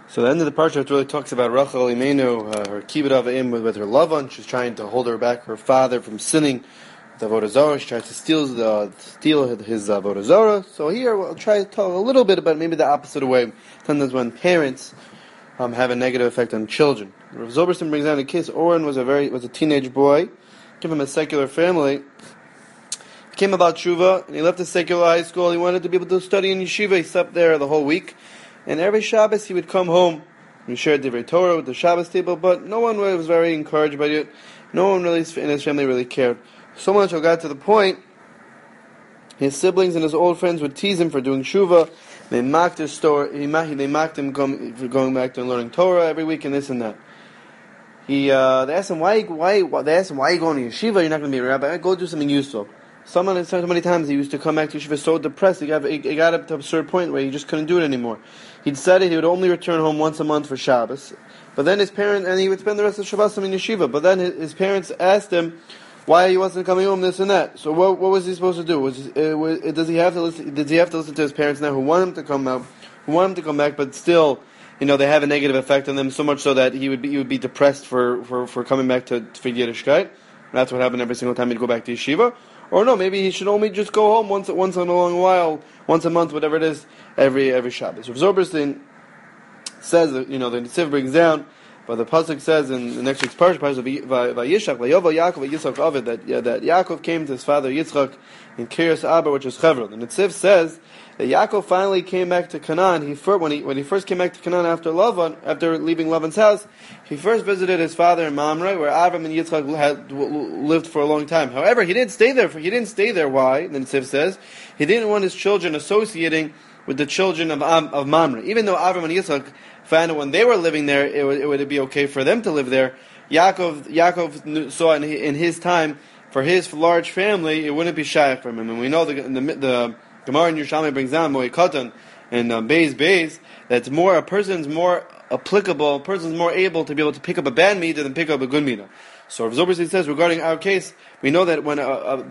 So the end of the parsha it really talks about Rachel Imenu, her kibbud avim with her Lavan. She's trying to hold her back, her father, from sinning with Avodah Zarah. She tries to steal his Avodah Zarah. So here we'll try to talk a little bit about maybe the opposite way. Sometimes when parents have a negative effect on children. Rav Zilberstein brings down a case. Oren was a teenage boy, came from a secular family. He came about tshuva, and he left the secular high school. He wanted to be able to study in yeshiva. He slept there the whole week. And every Shabbos he would come home. He shared Divrei Torah with the Shabbos table, but no one was very encouraged by it. No one really in his family really cared. So much it got to the point, his siblings and his old friends would tease him for doing tshuva. They mocked his story. They mocked him for going back to learning Torah every week and this and that. They asked him why are you going to yeshiva? You're not going to be a rabbi. Go do something useful. So many times he used to come back to yeshiva so depressed. He got up to a certain point where he just couldn't do it anymore. He decided he would only return home once a month for Shabbos. But then he would spend the rest of Shabbos in yeshiva. But then his parents asked him why he wasn't coming home, this and that. So what was he supposed to do? Did he have to listen to his parents now, who want him to come out, who want him to come back, but still, they have a negative effect on them so much so that he would be depressed for coming back for Yiddishkeit. That's what happened every single time he'd go back to yeshiva. Or no, maybe he should only just go home once in a long while, once a month, whatever it is, every Shabbos. Rav Zilberstein says that, the Netziv brings down, but the pasuk says in the next week's parsha, Vayishach, Vayovel Yaakov, Yitzchak Avid, that Yaakov came to his father Yitzchak in Kiryas Arba, which is Hebron. The Netziv says that Yaakov finally came back to Canaan. When he first came back to Canaan after leaving Lavan's house, he first visited his father in Mamre, where Avram and Yitzchak had lived for a long time. However, he didn't stay there. Why? The Netziv says he didn't want his children associating with the children of Mamre. Even though Avram and Yitzchak found that when they were living there, it would be okay for them to live there. Yaakov saw in his time, for his large family, it wouldn't be shaykh for him. And we know the Gemara in Yerushalmi brings down Moed Katan and Beis that a person's more applicable, a person's more able to be able to pick up a bad midah than pick up a good midah. So Rav Zilberstein says regarding our case, we know that when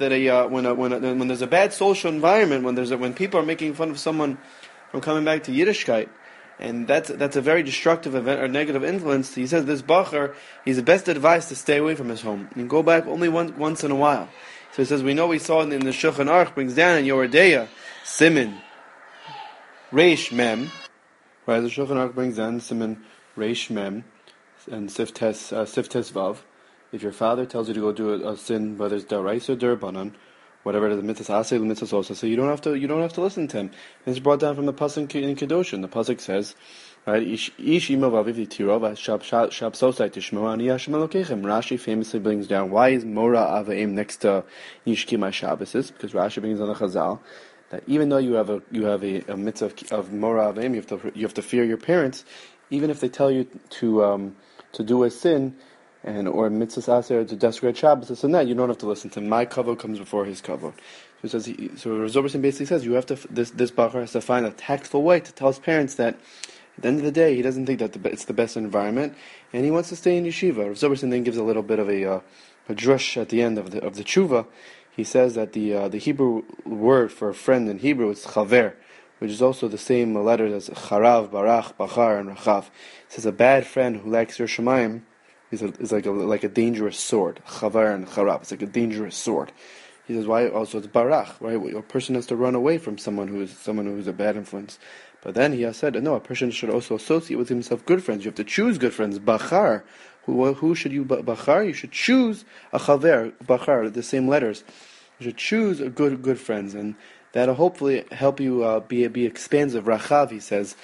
there's a bad social environment, when people are making fun of someone from coming back to Yiddishkeit, and that's a very destructive event or negative influence. He says this bacher, he's the best advice to stay away from his home and go back only once in a while. So he says we saw in the Shulchan Aruch brings down in Yoredeya, Siman, Reish Mem, right? The Shulchan Aruch brings down Siman, Reish Mem, and Siftes Vav. If your father tells you to go do a sin, whether it's Daraisa or Durbanan, whatever it is, mitzvah asay, the mitzvah also, so you don't have to listen to him. And it's brought down from the pasuk in Kedushin. The pasuk says, right, Ish ima vaviv tirova shab sosai tishmo ani Hashem Elokechem. Rashi famously brings down why is Mora Avaim next to Yishkima Shabbasis, because Rashi brings on the Chazal that even though you have a mitzvah of Mora Avaim, you have to fear your parents, even if they tell you to do a sin. Or mitzvah aser to desecrate Shabbos, this and that, you don't have to listen to him. My kavod comes before his kavod. So Rav Zilberstein basically says you have to. This bacher has to find a tactful way to tell his parents that at the end of the day he doesn't think that it's the best environment, and he wants to stay in yeshiva. Rav Zilberstein then gives a little bit of a drush at the end of the tshuva. He says that the Hebrew word for a friend in Hebrew is chaver, which is also the same letters as charav, barach, bachar, and rachav. It says a bad friend who lacks your shemayim is like a dangerous sword. Chavar and charab. It's like a dangerous sword. He says, why? Also, it's barach, right? A person has to run away from someone who is a bad influence. But then he has said, no, a person should also associate with himself good friends. You have to choose good friends. Bachar. Who should you bachar? You should choose a chaver, bachar, the same letters. You should choose a good friends, and that'll hopefully help you be expansive. Rachav, he says.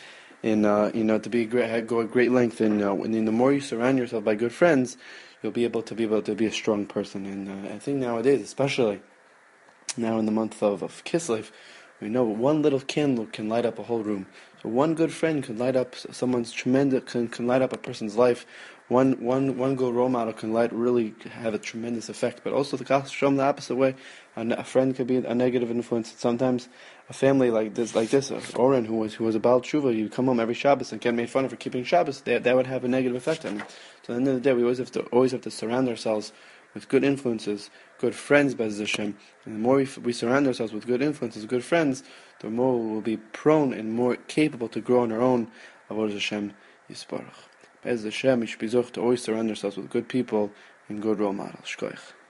To go at great length, and the more you surround yourself by good friends, you'll be able to be a strong person. And I think nowadays, especially now in the month of Kislev, we know one little candle can light up a whole room. So one good friend can light up someone's can light up a person's life. One good role model can really have a tremendous effect. But also the gospel show them the opposite way. A friend could be a negative influence. Sometimes a family like this, Oren, who was a Baal Tshuva, you come home every Shabbos and get made fun of for keeping Shabbos, that would have a negative effect on him. So at the end of the day, we always have to surround ourselves with good influences, good friends, Be'ez Hashem. And the more we surround ourselves with good influences, good friends, the more we will be prone and more capable to grow on our own Avodas Hashem Yisparach. Bez Hashem, we should be zuch to always surround ourselves with good people and good role models. Shkoich.